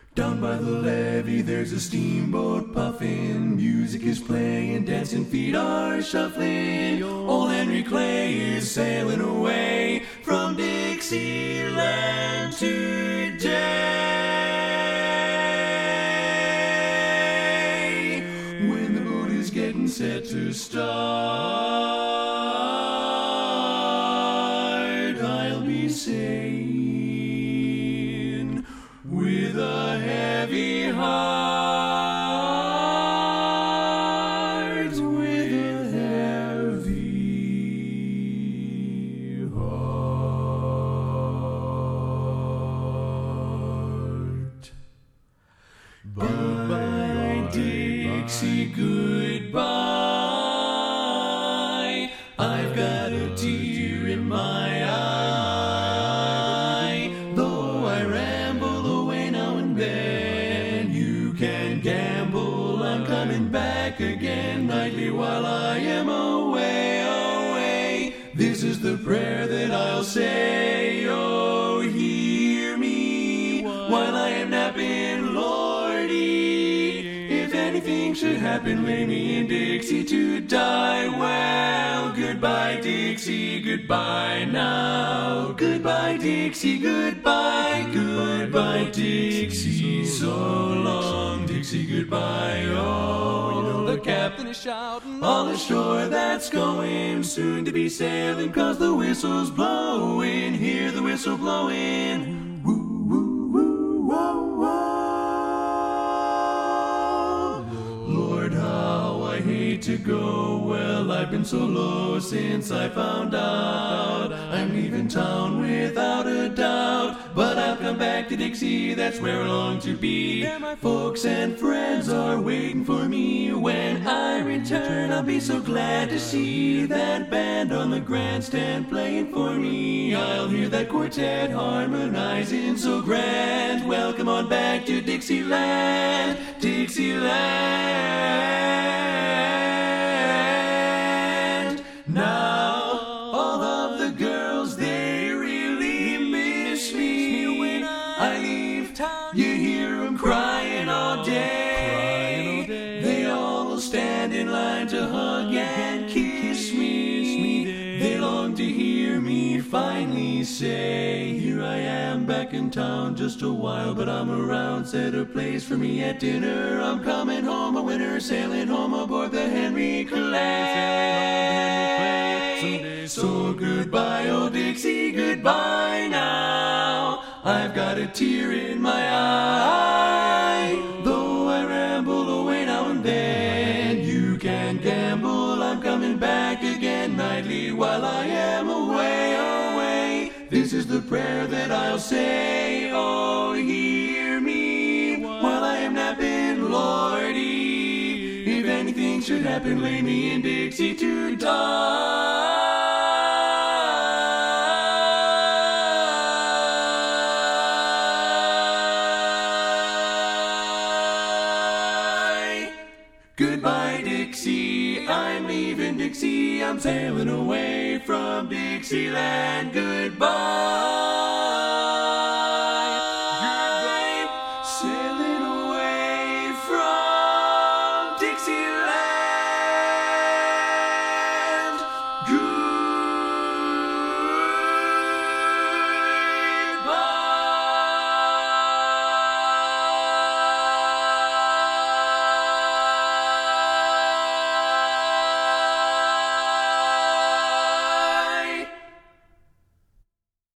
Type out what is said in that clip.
Down by the levee there's a steamboat puffin', music is playing, dancing feet are shuffling. Old Henry Clay is sailing away from Dixieland today. When the boat is getting set to start, I'll be saying with a heavy heart, with a heavy heart. Goodbye, Dixie, goodbye. I've got a tear in my eye. Though I ramble away now and then, you can gamble, I'm coming back again nightly while I am away, away. This is the prayer that I'll say, oh, hear me while I am napping, Lordy. If anything should happen, lay me in Dixie to die. Well, goodbye, Dixie, goodbye now. Goodbye, Dixie, goodbye. Goodbye, Dixie, so long, Dixie, goodbye. Oh, the captain is shouting all ashore that's going soon to be sailing, 'cause the whistle's blowing. Hear the whistle blowing. Woo, woo, woo, whoa, whoa. Lord, how I hate to go. Well, I've been so low since I found out I'm leaving town without a doubt. But I'll come back to Dixie, that's where I long to be. My folks and friends are waiting for me. When I return, I'll be so glad to see that band on the grandstand playing for me. I'll hear that quartet harmonizing so grand. Welcome on back to Dixieland, Dixieland. Now, all of the girls, they really miss me. When I leave town, you hear them crying all day. They all stand in line to hug and kiss me. They long to hear me finally say, here I am back in town just a while, but I'm around. Set a place for me at dinner. I'm coming home a winner, sailing home aboard the Henry Clay. So goodbye, old Dixie, goodbye now. I've got a tear in my eye. Though I ramble away now and then, you can gamble, I'm coming back again nightly while I am away, away. This is the prayer that I'll say, oh, hear me while I am napping, Lordy. If anything should happen, lay me in Dixie to die. Goodbye, Dixie, I'm leaving Dixie. I'm sailing away from Dixieland. Goodbye.